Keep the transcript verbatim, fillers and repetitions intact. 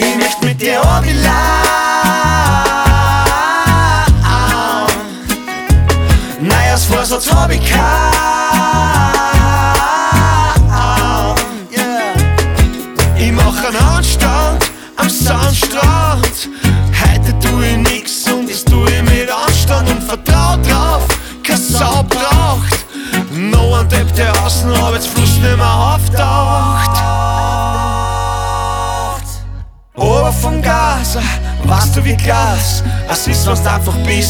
Ich möchte mit dir runterlaufen. Neujahrsvorsatz hab ich keinen. Yeah. Ich mach einen Handstand am Sandstrand. Heute tu ich nix und das tu ich mit Anstand und vertrau drauf, keine Sau braucht noch ein Depp, der außen Arbeitsfluss nicht mehr auftaucht. Aber vom Gas, weißt du wie Glas, es ist, was du einfach bist.